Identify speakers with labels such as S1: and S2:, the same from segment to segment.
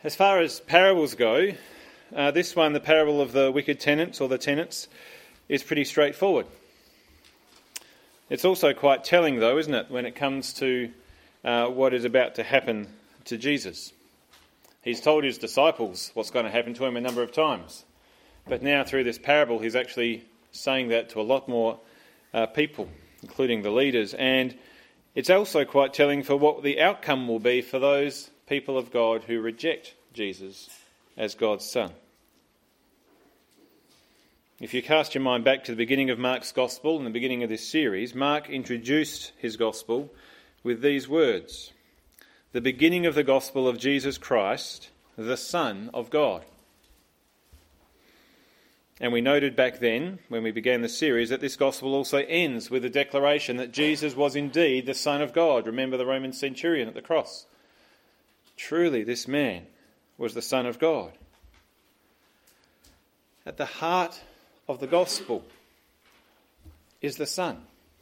S1: As far as parables go, this one, the parable of the wicked tenants or the tenants, is pretty straightforward. It's also quite telling though, isn't it, when it comes to what is about to happen to Jesus. He's told his disciples what's going to happen to him a number of times. But now through this parable, he's actually saying that to a lot more people, including the leaders. And it's also quite telling for what the outcome will be for those people of God who reject Jesus as God's Son. If you cast your mind back to the beginning of Mark's Gospel, in the beginning of this series, Mark introduced his Gospel with these words: the beginning of the Gospel of Jesus Christ, the Son of God. And we noted back then, when we began the series, that this Gospel also ends with a declaration that Jesus was indeed the Son of God. Remember the Roman centurion at the cross. Truly, this man was the Son of God. At the heart of the Gospel is the Son.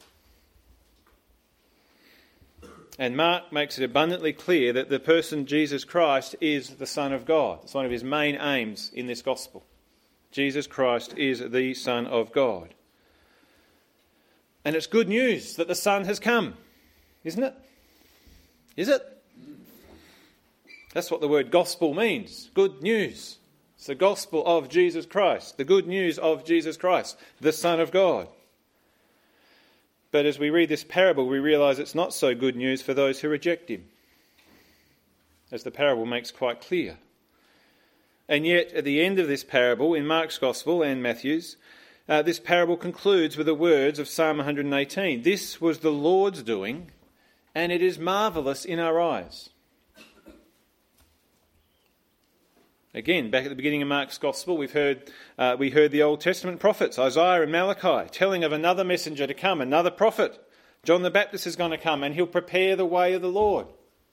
S1: And Mark makes it abundantly clear that the person Jesus Christ is the Son of God. It's one of his main aims in this Gospel. Jesus Christ is the Son of God. And it's good news that the Son has come, isn't it? Is it? That's what the word gospel means. Good news. It's the gospel of Jesus Christ. The good news of Jesus Christ, the Son of God. But as we read this parable, we realise it's not so good news for those who reject him, as the parable makes quite clear. And yet, at the end of this parable, in Mark's Gospel and Matthew's, this parable concludes with the words of Psalm 118. This was the Lord's doing, and it is marvellous in our eyes. Again, back at the beginning of Mark's Gospel, we heard the Old Testament prophets, Isaiah and Malachi, telling of another messenger to come, another prophet. John the Baptist is going to come and he'll prepare the way of the Lord.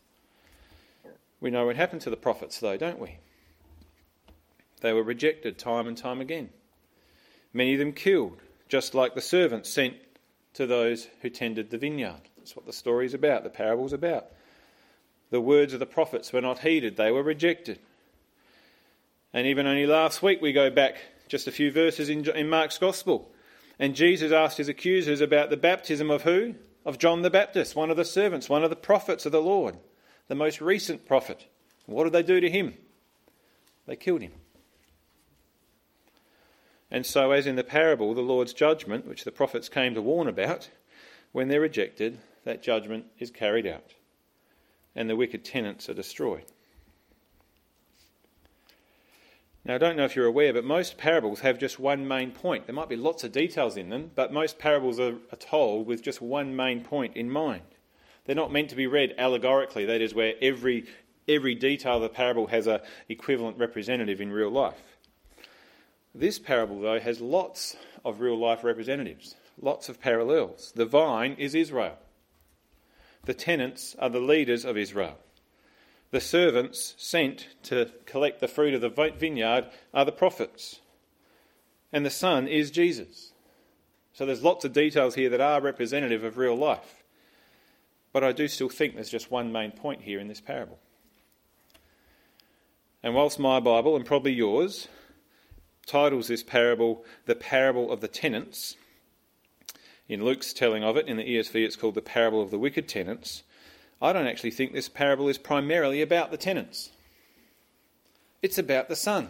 S1: We know what happened to the prophets though, don't we? They were rejected time and time again. Many of them killed, just like the servants sent to those who tended the vineyard. That's what the story's about, the parable's about. The words of the prophets were not heeded, they were rejected. And even only last week we go back just a few verses in Mark's Gospel. And Jesus asked his accusers about the baptism of who? Of John the Baptist, one of the servants, one of the prophets of the Lord, the most recent prophet. What did they do to him? They killed him. And so, as in the parable, the Lord's judgment, which the prophets came to warn about, when they're rejected, that judgment is carried out. And the wicked tenants are destroyed. Now, I don't know if you're aware, but most parables have just one main point. There might be lots of details in them, but most parables are told with just one main point in mind. They're not meant to be read allegorically, that is, where every detail of the parable has an equivalent representative in real life. This parable, though, has lots of real-life representatives, lots of parallels. The vine is Israel. The tenants are the leaders of Israel. The servants sent to collect the fruit of the vineyard are the prophets. And the Son is Jesus. So there's lots of details here that are representative of real life. But I do still think there's just one main point here in this parable. And whilst my Bible, and probably yours, titles this parable the parable of the tenants, in Luke's telling of it, in the ESV it's called the parable of the wicked tenants, I don't actually think this parable is primarily about the tenants. It's about the Son.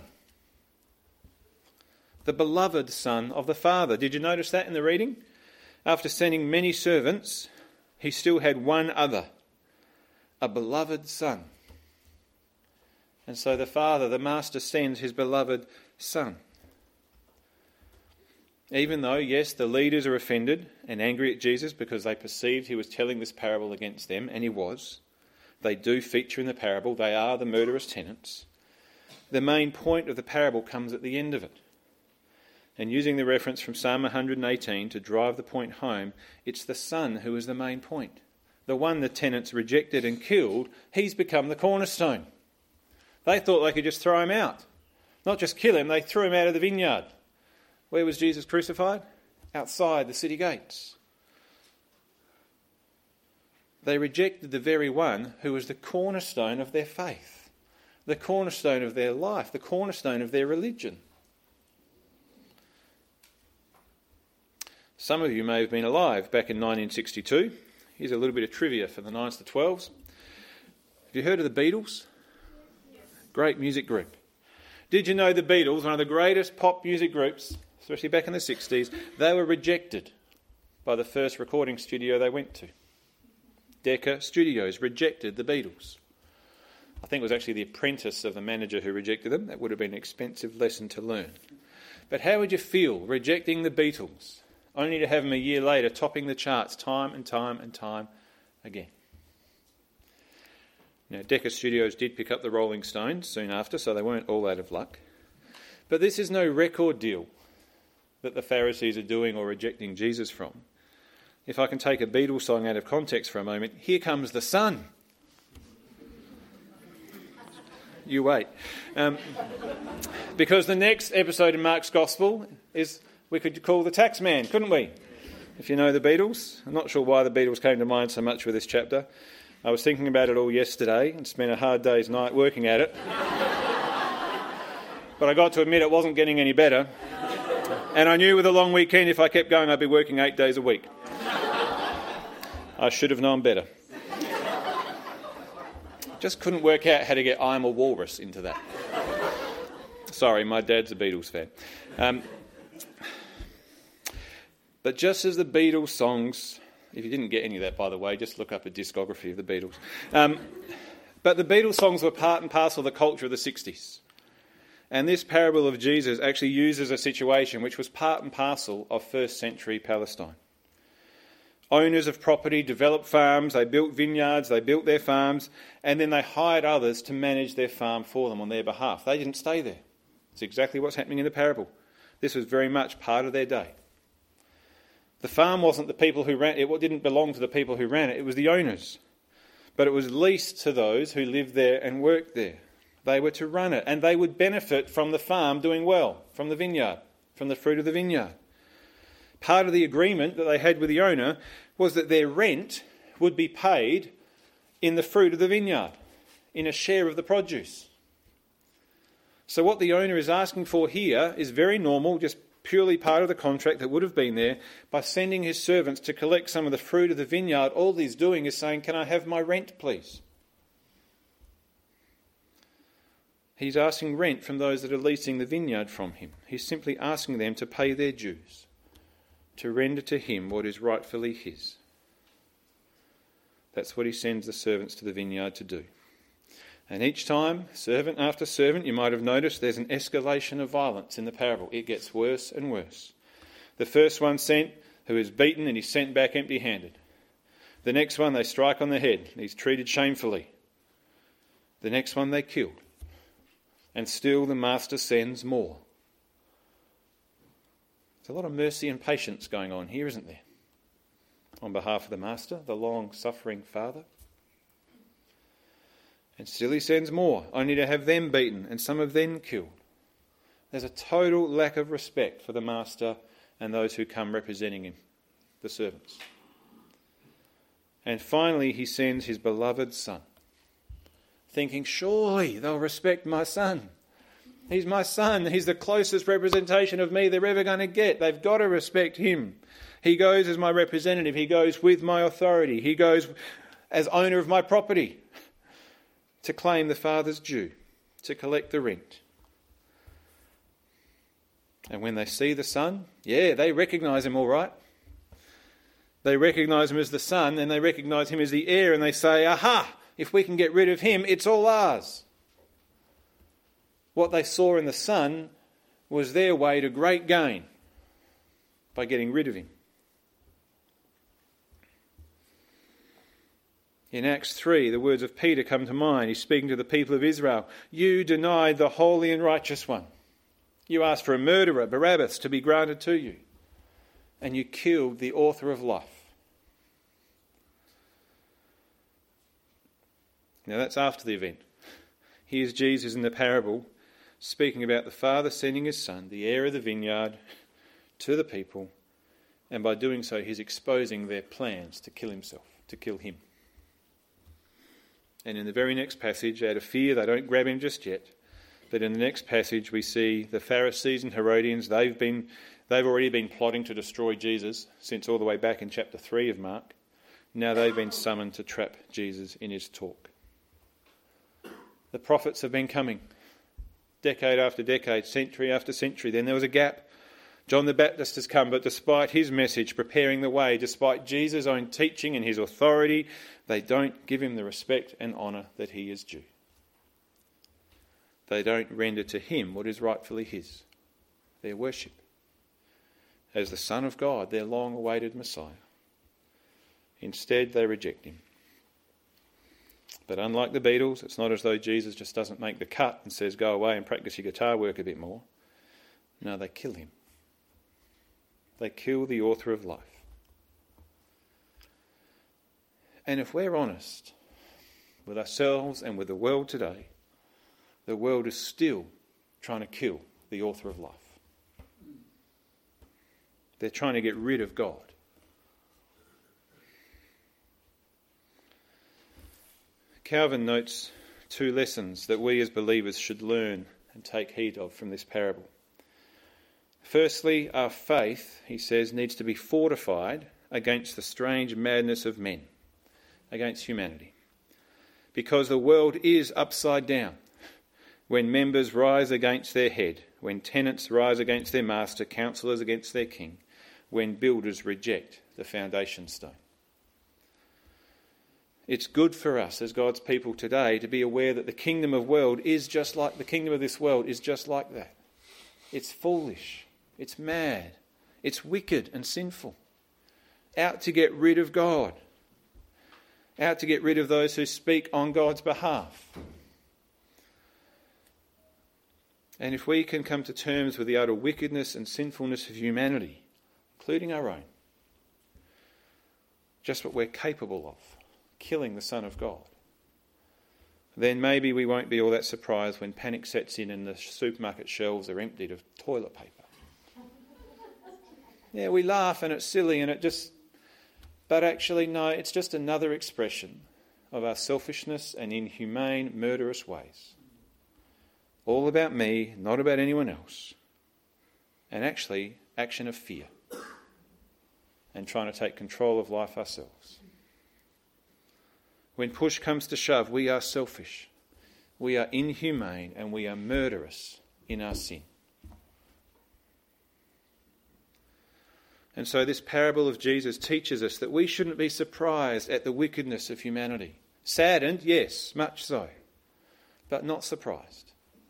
S1: The beloved Son of the Father. Did you notice that in the reading? After sending many servants, he still had one other, a beloved Son. And so the Father, the Master, sends his beloved Son. Even though, yes, the leaders are offended and angry at Jesus because they perceived he was telling this parable against them, and he was. They do feature in the parable. They are the murderous tenants. The main point of the parable comes at the end of it. And using the reference from Psalm 118 to drive the point home, it's the Son who is the main point. The one the tenants rejected and killed, he's become the cornerstone. They thought they could just throw him out. Not just kill him, they threw him out of the vineyard. Where was Jesus crucified? Outside the city gates. They rejected the very one who was the cornerstone of their faith, the cornerstone of their life, the cornerstone of their religion. Some of you may have been alive back in 1962. Here's a little bit of trivia for the 9s to 12s. Have you heard of the Beatles? Great music group. Did you know the Beatles, one of the greatest pop music groups, especially back in the 60s, they were rejected by the first recording studio they went to. Decca Studios rejected the Beatles. I think it was actually the apprentice of the manager who rejected them. That would have been an expensive lesson to learn. But how would you feel rejecting the Beatles, only to have them a year later topping the charts time and time and time again? Now, Decca Studios did pick up the Rolling Stones soon after, so they weren't all out of luck. But this is no record deal that the Pharisees are doing or rejecting Jesus from. If I can take a Beatles song out of context for a moment, here comes the sun. You wait. Because the next episode in Mark's Gospel is, we could call the tax man, couldn't we? If you know the Beatles. I'm not sure why the Beatles came to mind so much with this chapter. I was thinking about it all yesterday and spent a hard day's night working at it. But I got to admit it wasn't getting any better. And I knew with a long weekend, if I kept going, I'd be working 8 days a week. I should have known better. Just couldn't work out how to get I'm a Walrus into that. Sorry, my dad's a Beatles fan. But just as the Beatles songs, if you didn't get any of that, by the way, just look up a discography of the Beatles. But the Beatles songs were part and parcel of the culture of the 60s. And this parable of Jesus actually uses a situation which was part and parcel of first century Palestine. Owners of property developed farms, they built vineyards, they built their farms, and then they hired others to manage their farm for them on their behalf. They didn't stay there. It's exactly what's happening in the parable. This was very much part of their day. The farm wasn't the people who ran it. It didn't belong to the people who ran it. It was the owners. But it was leased to those who lived there and worked there. They were to run it, and they would benefit from the farm doing well, from the vineyard, from the fruit of the vineyard. Part of the agreement that they had with the owner was that their rent would be paid in the fruit of the vineyard, in a share of the produce. So what the owner is asking for here is very normal, just purely part of the contract that would have been there. By sending his servants to collect some of the fruit of the vineyard, all he's doing is saying, "Can I have my rent, please?" He's asking rent from those that are leasing the vineyard from him. He's simply asking them to pay their dues, to render to him what is rightfully his. That's what he sends the servants to the vineyard to do. And each time, servant after servant, you might have noticed there's an escalation of violence in the parable. It gets worse and worse. The first one sent, who is beaten and he's sent back empty-handed. The next one they strike on the head. He's treated shamefully. The next one they kill. And still the master sends more. There's a lot of mercy and patience going on here, isn't there? On behalf of the master, the long-suffering father. And still he sends more, only to have them beaten and some of them killed. There's a total lack of respect for the master and those who come representing him, the servants. And finally he sends his beloved son, thinking, surely they'll respect my son. He's my son. He's the closest representation of me they're ever going to get. They've got to respect him. He goes as my representative. He goes with my authority. He goes as owner of my property to claim the father's due, to collect the rent. And when they see the son, they recognise him all right. They recognise him as the son, and they recognise him as the heir, and they say, aha, if we can get rid of him, it's all ours. What they saw in the son was their way to great gain by getting rid of him. In Acts 3, the words of Peter come to mind. He's speaking to the people of Israel. You denied the holy and righteous one. You asked for a murderer, Barabbas, to be granted to you. And you killed the author of life. Now that's after the event. Here's Jesus in the parable speaking about the father sending his son, the heir of the vineyard, to the people. And by doing so, he's exposing their plans to kill himself, to kill him. And in the very next passage, out of fear, they don't grab him just yet. But in the next passage, we see the Pharisees and Herodians, they've already been plotting to destroy Jesus since all the way back in chapter 3 of Mark. Now they've been summoned to trap Jesus in his talk. The prophets have been coming, decade after decade, century after century. Then there was a gap. John the Baptist has come, but despite his message preparing the way, despite Jesus' own teaching and his authority, they don't give him the respect and honour that he is due. They don't render to him what is rightfully his, their worship, as the Son of God, their long-awaited Messiah. Instead, they reject him. But unlike the Beatles, it's not as though Jesus just doesn't make the cut and says, go away and practice your guitar work a bit more. No, they kill him. They kill the author of life. And if we're honest with ourselves and with the world today, the world is still trying to kill the author of life. They're trying to get rid of God. Calvin notes 2 lessons that we as believers should learn and take heed of from this parable. Firstly, our faith, he says, needs to be fortified against the strange madness of men, against humanity. Because the world is upside down. When members rise against their head, when tenants rise against their master, councillors against their king, when builders reject the foundation stone. It's good for us as God's people today to be aware that the kingdom of world is just like the kingdom of this world is just like that. It's foolish, it's mad, it's wicked and sinful, out to get rid of God, out to get rid of those who speak on God's behalf. And if we can come to terms with the utter wickedness and sinfulness of humanity, including our own, just what we're capable of, killing the Son of God, then maybe we won't be all that surprised when panic sets in and the supermarket shelves are emptied of toilet paper. Yeah, we laugh and it's silly and but actually no, it's just another expression of our selfishness and inhumane, murderous ways. All about me, not about anyone else. And actually, action of fear. And trying to take control of life ourselves. When push comes to shove, we are selfish. We are inhumane and we are murderous in our sin. And so this parable of Jesus teaches us that we shouldn't be surprised at the wickedness of humanity. Saddened, yes, much so. But not surprised.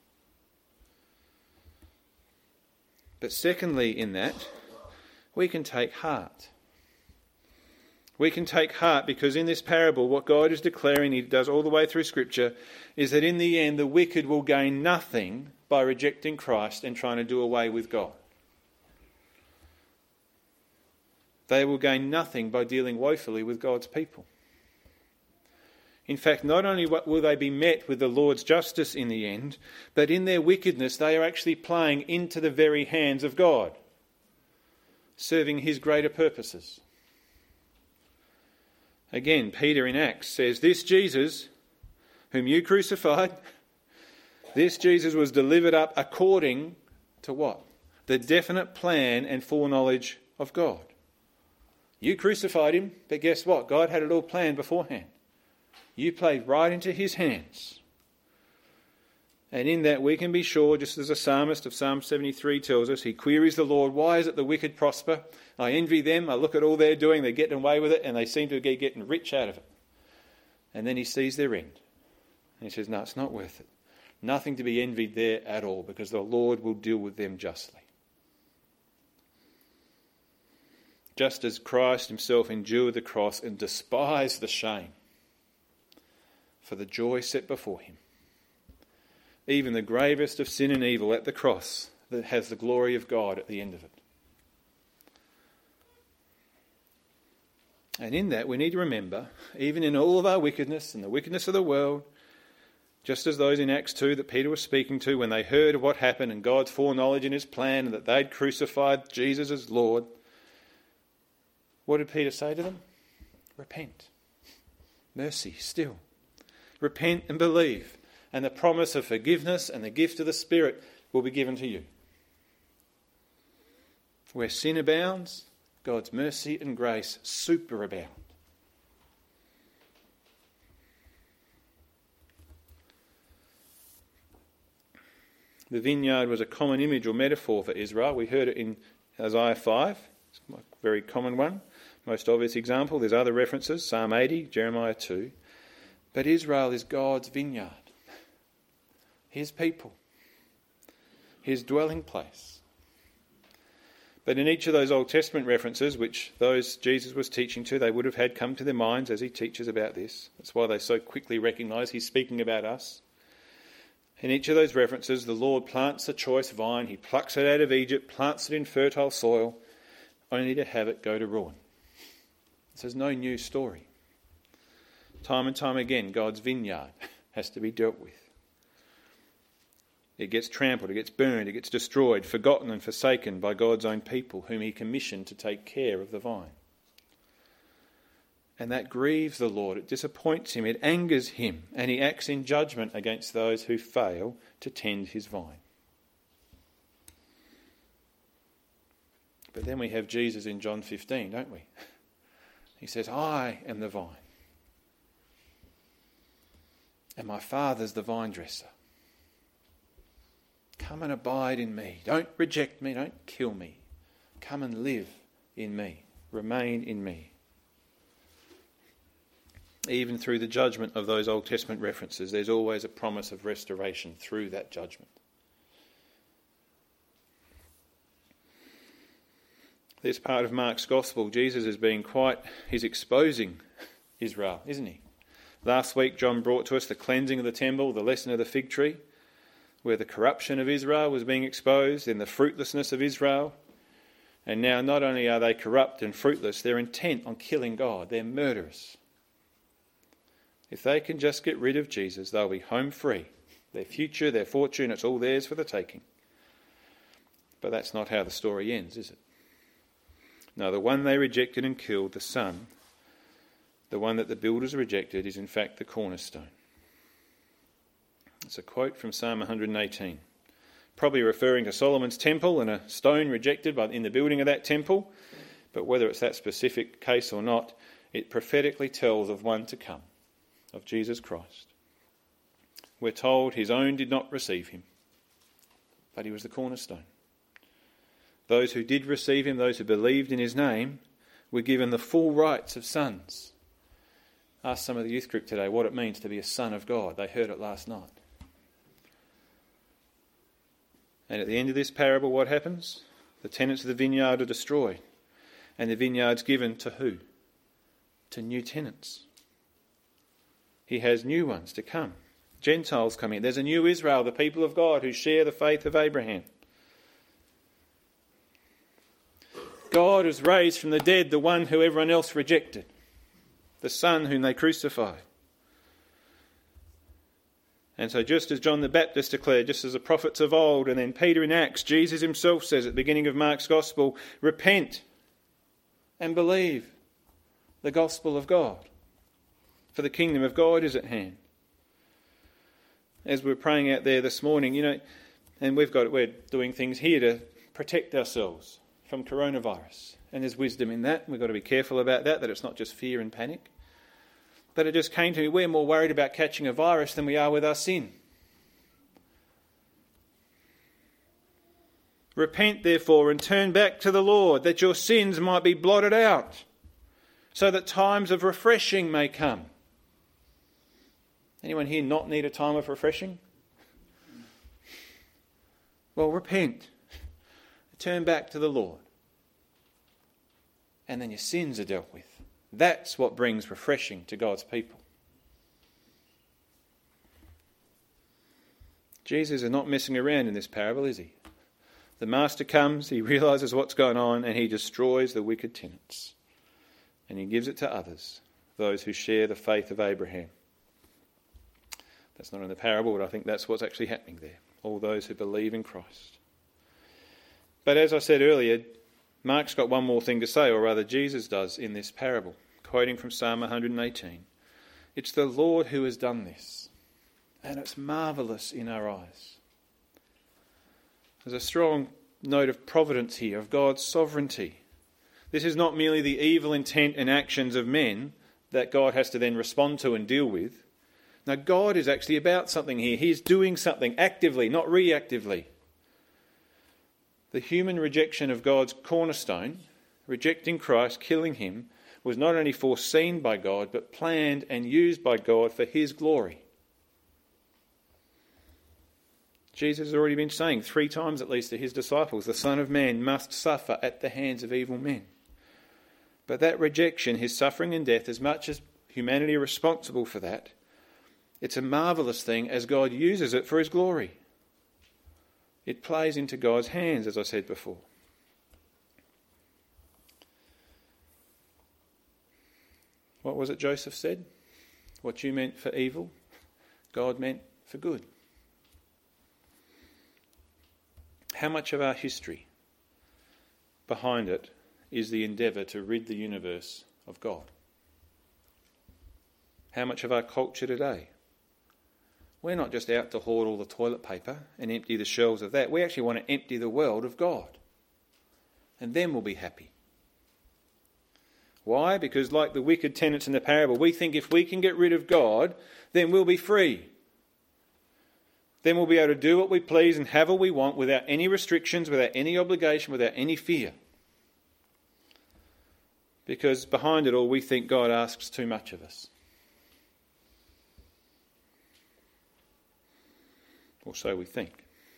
S1: But secondly in that, we can take heart. We can take heart because in this parable what God is declaring, he does all the way through Scripture, is that in the end the wicked will gain nothing by rejecting Christ and trying to do away with God. They will gain nothing by dealing woefully with God's people. In fact, not only will they be met with the Lord's justice in the end, but in their wickedness they are actually playing into the very hands of God, serving his greater purposes. Again, Peter in Acts says, this Jesus, whom you crucified, this Jesus was delivered up according to what? The definite plan and foreknowledge of God. You crucified him, but guess what? God had it all planned beforehand. You played right into his hands. And in that we can be sure, just as the psalmist of Psalm 73 tells us, he queries the Lord, why is it the wicked prosper? I envy them, I look at all they're doing, they're getting away with it, and they seem to be getting rich out of it. And then he sees their end. And he says, no, it's not worth it. Nothing to be envied there at all, because the Lord will deal with them justly. Just as Christ himself endured the cross and despised the shame for the joy set before him. Even the gravest of sin and evil at the cross that has the glory of God at the end of it. And in that we need to remember, even in all of our wickedness and the wickedness of the world, just as those in Acts 2 that Peter was speaking to when they heard of what happened and God's foreknowledge in his plan and that they'd crucified Jesus as Lord, what did Peter say to them? Repent. Mercy still. Repent and believe, and the promise of forgiveness and the gift of the Spirit will be given to you. Where sin abounds, God's mercy and grace superabound. The vineyard was a common image or metaphor for Israel. We heard it in Isaiah 5. It's a very common one. Most obvious example. There's other references, Psalm 80, Jeremiah 2. But Israel is God's vineyard. His people. His dwelling place. But in each of those Old Testament references, which those Jesus was teaching to, they would have had come to their minds as he teaches about this. That's why they so quickly recognise he's speaking about us. In each of those references, the Lord plants a choice vine. He plucks it out of Egypt, plants it in fertile soil, only to have it go to ruin. This is no new story. Time and time again, God's vineyard has to be dealt with. It gets trampled, it gets burned, it gets destroyed, forgotten and forsaken by God's own people, whom he commissioned to take care of the vine. And that grieves the Lord, it disappoints him, it angers him, and he acts in judgment against those who fail to tend his vine. But then we have Jesus in John 15, don't we? He says, I am the vine, and my Father's the vine dresser. Come and abide in me. Don't reject me, don't kill me. Come and live in me, remain in me. Even through the judgment of those Old Testament references, there's always a promise of restoration through that judgment. This part of Mark's Gospel, Jesus he's exposing Israel, isn't he? Last week, John brought to us the cleansing of the temple, the lesson of the fig tree, where the corruption of Israel was being exposed, and the fruitlessness of Israel. And now not only are they corrupt and fruitless, they're intent on killing God. They're murderers. If they can just get rid of Jesus, they'll be home free. Their future, their fortune, it's all theirs for the taking. But that's not how the story ends, is it? No, the one they rejected and killed, the Son, the one that the builders rejected, is in fact the cornerstone. It's a quote from Psalm 118, probably referring to Solomon's temple and a stone rejected in the building of that temple. But whether it's that specific case or not, it prophetically tells of one to come, of Jesus Christ. We're told his own did not receive him, but he was the cornerstone. Those who did receive him, those who believed in his name, were given the full rights of sons. Ask some of the youth group today what it means to be a son of God. They heard it last night. And at the end of this parable, what happens? The tenants of the vineyard are destroyed. And the vineyard's given to who? To new tenants. He has new ones to come. Gentiles come in. There's a new Israel, the people of God who share the faith of Abraham. God has raised from the dead the one who everyone else rejected, the Son whom they crucified. And so just as John the Baptist declared, just as the prophets of old, and then Peter in Acts, Jesus himself says at the beginning of Mark's Gospel, repent and believe the gospel of God, for the kingdom of God is at hand. As we're praying out there this morning, and we're doing things here to protect ourselves from coronavirus. And there's wisdom in that. We've got to be careful about that it's not just fear and panic. But it just came to me, we're more worried about catching a virus than we are with our sin. Repent, therefore, and turn back to the Lord, that your sins might be blotted out, so that times of refreshing may come. Anyone here not need a time of refreshing? Well, repent. Turn back to the Lord. And then your sins are dealt with. That's what brings refreshing to God's people. Jesus is not messing around in this parable, is he? The master comes, he realises what's going on, and he destroys the wicked tenants. And he gives it to others, those who share the faith of Abraham. That's not in the parable, but I think that's what's actually happening there. All those who believe in Christ. But as I said earlier, Mark's got one more thing to say, or rather Jesus does, in this parable, quoting from Psalm 118. It's the Lord who has done this. And it's marvellous in our eyes. There's a strong note of providence here, of God's sovereignty. This is not merely the evil intent and actions of men that God has to then respond to and deal with. Now, God is actually about something here. He's doing something actively, not reactively. The human rejection of God's cornerstone, rejecting Christ, killing him, was not only foreseen by God, but planned and used by God for his glory. Jesus has already been saying 3 times at least to his disciples, the Son of Man must suffer at the hands of evil men. But that rejection, his suffering and death, as much as humanity are responsible for that, it's a marvellous thing as God uses it for his glory. It plays into God's hands, as I said before. What was it Joseph said? What you meant for evil, God meant for good. How much of our history behind it is the endeavour to rid the universe of God? How much of our culture today? We're not just out to hoard all the toilet paper and empty the shelves of that. We actually want to empty the world of God. And then we'll be happy. Why? Because like the wicked tenants in the parable, we think if we can get rid of God, then we'll be free. Then we'll be able to do what we please and have what we want without any restrictions, without any obligation, without any fear. Because behind it all, we think God asks too much of us. Or so we think.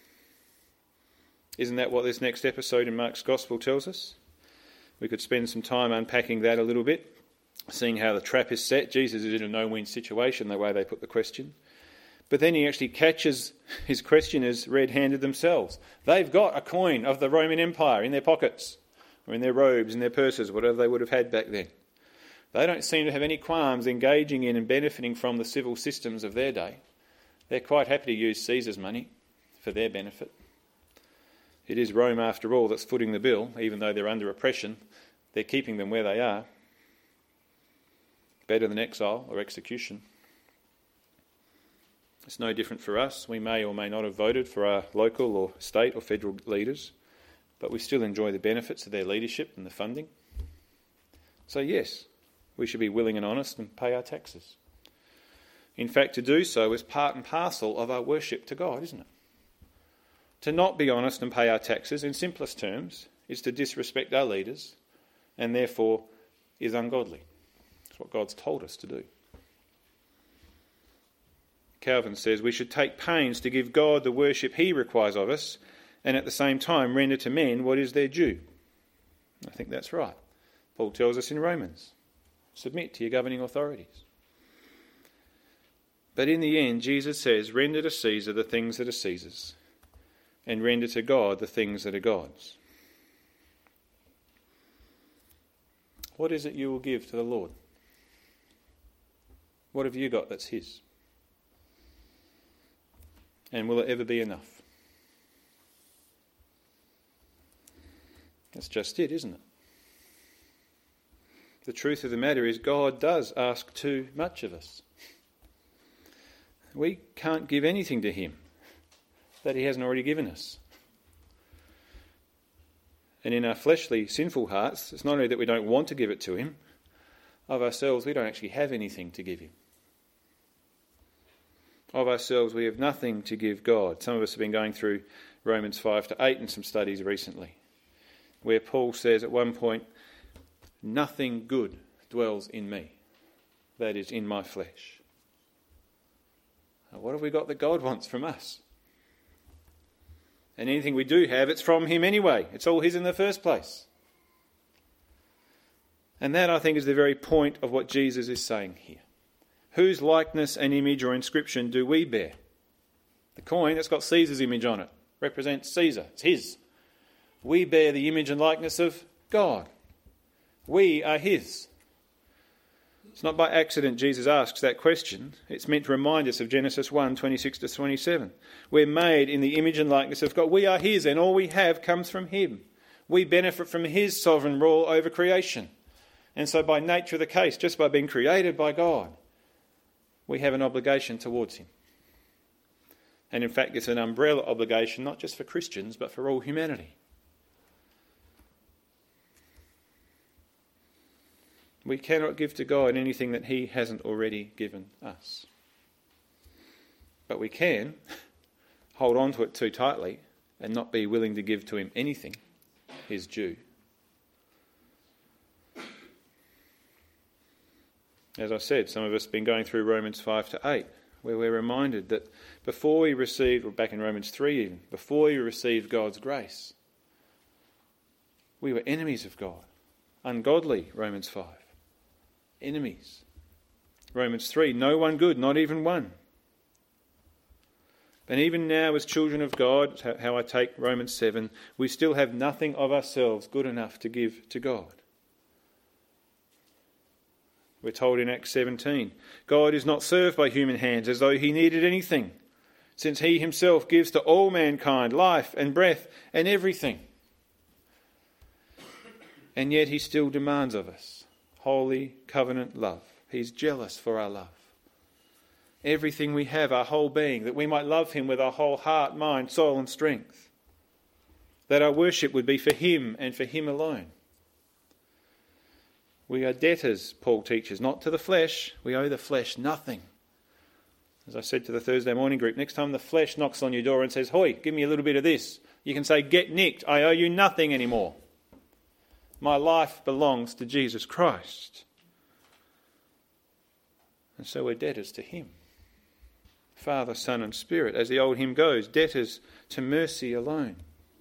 S1: Isn't that what this next episode in Mark's Gospel tells us? We could spend some time unpacking that a little bit, seeing how the trap is set. Jesus is in a no-win situation, the way they put the question. But then he actually catches his questioners red-handed themselves. They've got a coin of the Roman Empire in their pockets, or in their robes, in their purses, whatever they would have had back then. They don't seem to have any qualms engaging in and benefiting from the civil systems of their day. They're quite happy to use Caesar's money for their benefit. It is Rome, after all, that's footing the bill. Even though they're under oppression, they're keeping them where they are. Better than exile or execution. It's no different for us. We may or may not have voted for our local or state or federal leaders, but we still enjoy the benefits of their leadership and the funding. So yes, we should be willing and honest and pay our taxes. In fact, to do so is part and parcel of our worship to God, isn't it? To not be honest and pay our taxes, in simplest terms, is to disrespect our leaders and therefore is ungodly. It's what God's told us to do. Calvin says we should take pains to give God the worship he requires of us and at the same time render to men what is their due. I think that's right. Paul tells us in Romans, submit to your governing authorities. But in the end, Jesus says, render to Caesar the things that are Caesar's and render to God the things that are God's. What is it you will give to the Lord? What have you got that's his? And will it ever be enough? That's just it, isn't it? The truth of the matter is God does ask too much of us. We can't give anything to him that he hasn't already given us. And in our fleshly, sinful hearts, it's not only that we don't want to give it to him, of ourselves we don't actually have anything to give him. Of ourselves, we have nothing to give God. Some of us have been going through Romans 5 to 8 in some studies recently, where Paul says at one point, nothing good dwells in me, that is, in my flesh. Now, what have we got that God wants from us? And anything we do have, it's from him anyway. It's all his in the first place. And that, I think, is the very point of what Jesus is saying here. Whose likeness and image or inscription do we bear? The coin that's got Caesar's image on it represents Caesar. It's his. We bear the image and likeness of God. We are his. It's not by accident Jesus asks that question. It's meant to remind us of Genesis 1, 26 to 27. We're made in the image and likeness of God. We are his, and all we have comes from him. We benefit from his sovereign rule over creation. And so by nature of the case, just by being created by God, we have an obligation towards him. And in fact, it's an umbrella obligation, not just for Christians, but for all humanity. We cannot give to God anything that he hasn't already given us. But we can hold on to it too tightly and not be willing to give to him anything his due. As I said, some of us have been going through Romans 5 to 8, where we're reminded that before we received, or back in Romans 3 even, before we received God's grace, we were enemies of God. Ungodly, Romans 5. Enemies. Romans 3, no one good, not even one. And even now as children of God, how I take Romans 7, we still have nothing of ourselves good enough to give to God. We're told in Acts 17, God is not served by human hands as though he needed anything, since he himself gives to all mankind life and breath and everything. And yet he still demands of us holy covenant love. He's jealous for our love. Everything we have, our whole being, that we might love him with our whole heart, mind, soul and strength. That our worship would be for him and for him alone. We are debtors, Paul teaches, not to the flesh. We owe the flesh nothing. As I said to the Thursday morning group, next time the flesh knocks on your door and says, "Hoi, give me a little bit of this," you can say, "Get nicked, I owe you nothing anymore. My life belongs to Jesus Christ." And so we're debtors to him. Father, Son and Spirit, as the old hymn goes, debtors to mercy alone.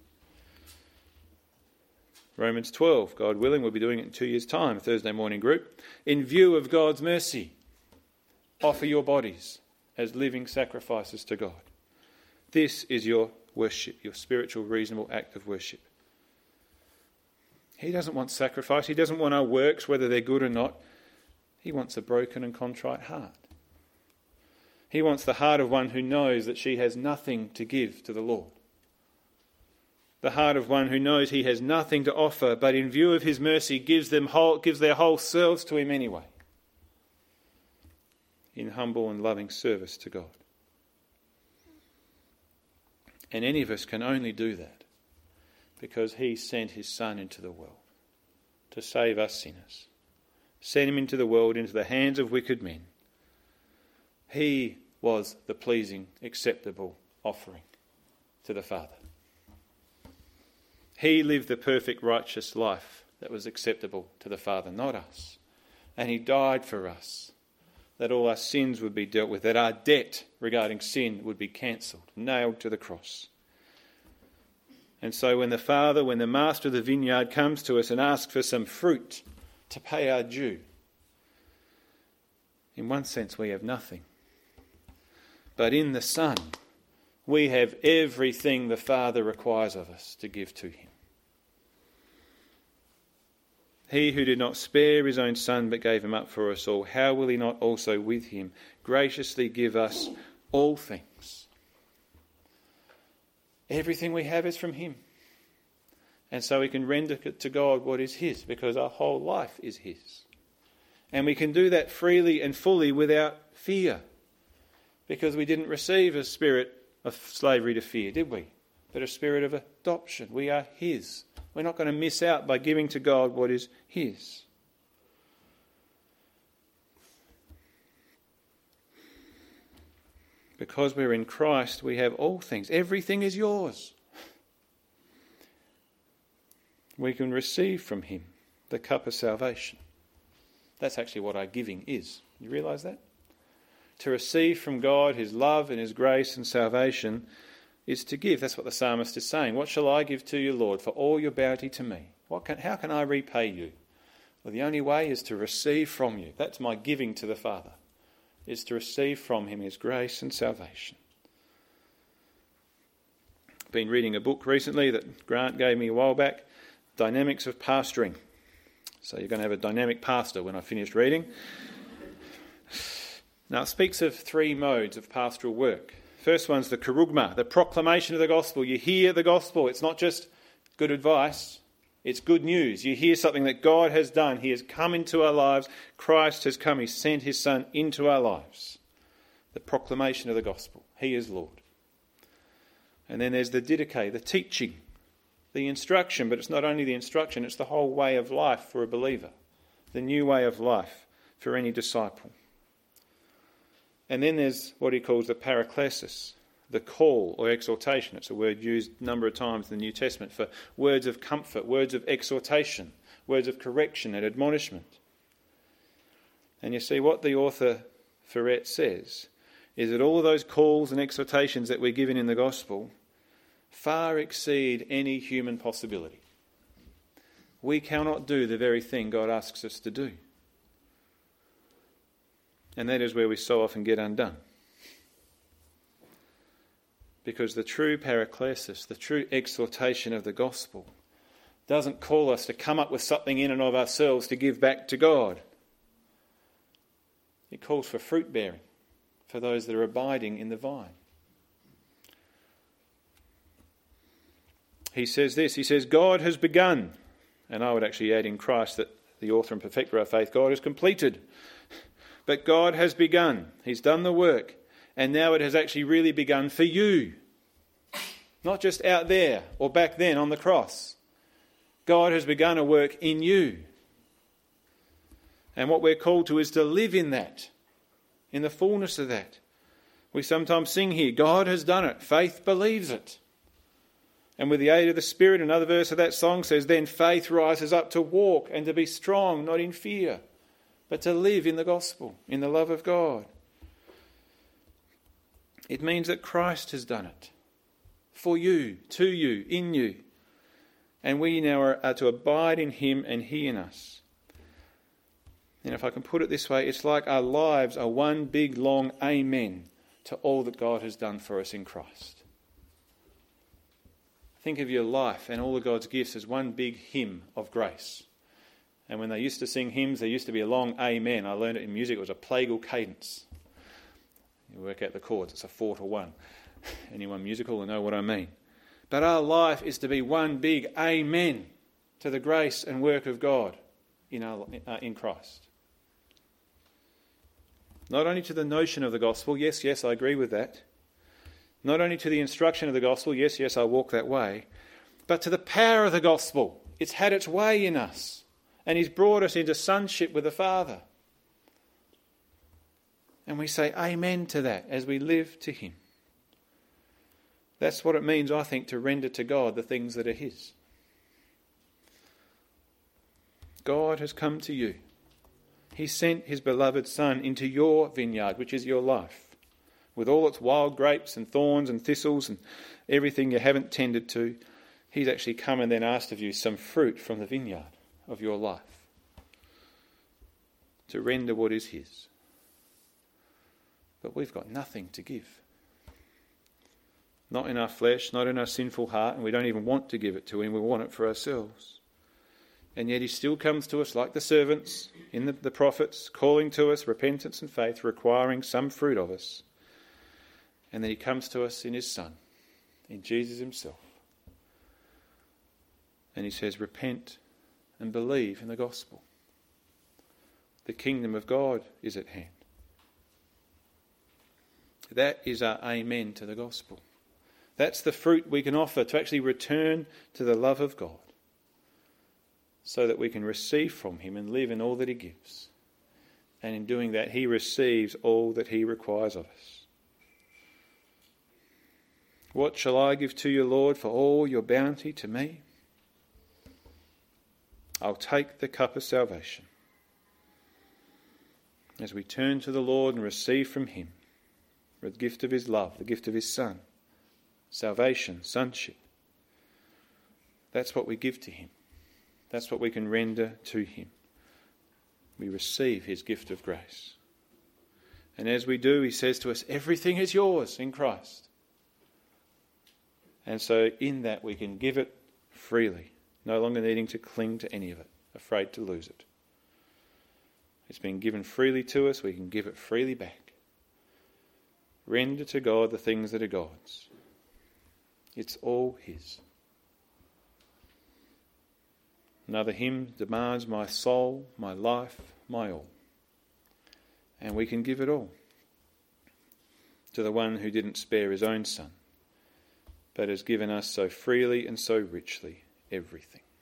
S1: Romans 12, God willing, we'll be doing it in 2 years' time, Thursday morning group. In view of God's mercy, offer your bodies as living sacrifices to God. This is your worship, your spiritual, reasonable act of worship. He doesn't want sacrifice. He doesn't want our works, whether they're good or not. He wants a broken and contrite heart. He wants the heart of one who knows that she has nothing to give to the Lord. The heart of one who knows he has nothing to offer, but in view of his mercy gives their whole selves to him anyway, in humble and loving service to God. And any of us can only do that because he sent his Son into the world to save us sinners. Sent him into the world, into the hands of wicked men. He was the pleasing, acceptable offering to the Father. He lived the perfect, righteous life that was acceptable to the Father, not us. And he died for us, that all our sins would be dealt with, that our debt regarding sin would be cancelled, nailed to the cross. And so when the master of the vineyard comes to us and asks for some fruit to pay our due, in one sense we have nothing. But in the Son, we have everything the Father requires of us to give to him. He who did not spare his own Son but gave him up for us all, how will he not also with him graciously give us all things? Everything we have is from him. And so we can render to God what is his, because our whole life is his. And we can do that freely and fully without fear, because we didn't receive a spirit of slavery to fear, did we? But a spirit of adoption. We are his. We're not going to miss out by giving to God what is his. Because we're in Christ, we have all things. Everything is yours. We can receive from him the cup of salvation. That's actually what our giving is. You realise that? To receive from God his love and his grace and salvation is to give. That's what the psalmist is saying. What shall I give to you, Lord, for all your bounty to me? How can I repay you? Well, the only way is to receive from you. That's my giving to the Father, is to receive from him his grace and salvation. I've been reading a book recently that Grant gave me a while back, Dynamics of Pastoring. So you're going to have a dynamic pastor when I finish reading. Now it speaks of 3 modes of pastoral work. First one's the kerugma, the proclamation of the gospel. You hear the gospel. It's not just good advice. It's good news. You hear something that God has done. He has come into our lives. Christ has come. He sent his Son into our lives. the proclamation of the gospel. He is Lord. And then there's the didache, the teaching, the instruction, but it's not only the instruction, it's the whole way of life for a believer, the new way of life for any disciple. And then there's what he calls the paraklesis, the call or exhortation. It's a word used a number of times in the New Testament for words of comfort, words of exhortation, words of correction and admonishment. And you see what the author Ferret says is that all of those calls and exhortations that we're given in the gospel far exceed any human possibility. We cannot do the very thing God asks us to do. And that is where we so often get undone. Because the true paraklesis, the true exhortation of the gospel, doesn't call us to come up with something in and of ourselves to give back to God. It calls for fruit bearing, for those that are abiding in the vine. He says this, he says, God has begun, and I would actually add in Christ that the author and perfecter of our faith, God has completed. But God has begun. He's done the work, and now it has actually really begun for you. Not just out there or back then on the cross. God has begun a work in you. And what we're called to is to live in that, in the fullness of that. We sometimes sing here, God has done it. Faith believes it. And with the aid of the Spirit, another verse of that song says, then faith rises up to walk and to be strong, not in fear, but to live in the gospel, in the love of God. It means that Christ has done it. For you, to you, in you. And we now are to abide in him and he in us. And if I can put it this way, it's like our lives are one big long amen to all that God has done for us in Christ. Think of your life and all of God's gifts as one big hymn of grace. And when they used to sing hymns, there used to be a long amen. I learned it in music. It was a plagal cadence. You work out the chords. It's a 4-1. Anyone musical will know what I mean. But our life is to be one big amen to the grace and work of God in Christ. Not only to the notion of the gospel, yes, I agree with that. Not only to the instruction of the gospel, yes, I walk that way, but to the power of the gospel. It's had its way in us, and he's brought us into sonship with the Father. And we say amen to that as we live to him. That's what it means, I think, to render to God the things that are his. God has come to you. He sent his beloved Son into your vineyard, which is your life, with all its wild grapes and thorns and thistles and everything you haven't tended to. He's actually come and then asked of you some fruit from the vineyard of your life to render what is his. But we've got nothing to give. Not in our flesh, not in our sinful heart, and we don't even want to give it to him. We want it for ourselves. And yet he still comes to us like the servants in the prophets, calling to us repentance and faith, requiring some fruit of us. And then he comes to us in his Son, in Jesus himself. And he says, repent and believe in the gospel. The kingdom of God is at hand. That is our amen to the gospel. That's the fruit we can offer to actually return to the love of God, so that we can receive from him and live in all that he gives. And in doing that, he receives all that he requires of us. What shall I give to you, Lord, for all your bounty to me? I'll take the cup of salvation. As we turn to the Lord and receive from him the gift of his love, the gift of his Son, salvation, sonship, that's what we give to him. That's what we can render to him. We receive his gift of grace. And as we do, he says to us, everything is yours in Christ. And so in that we can give it freely, no longer needing to cling to any of it, afraid to lose it. It's been given freely to us, we can give it freely back. Render to God the things that are God's. It's all his. Another hymn demands my soul, my life, my all. And we can give it all. to the one who didn't spare his own son, but has given us so freely and so richly everything.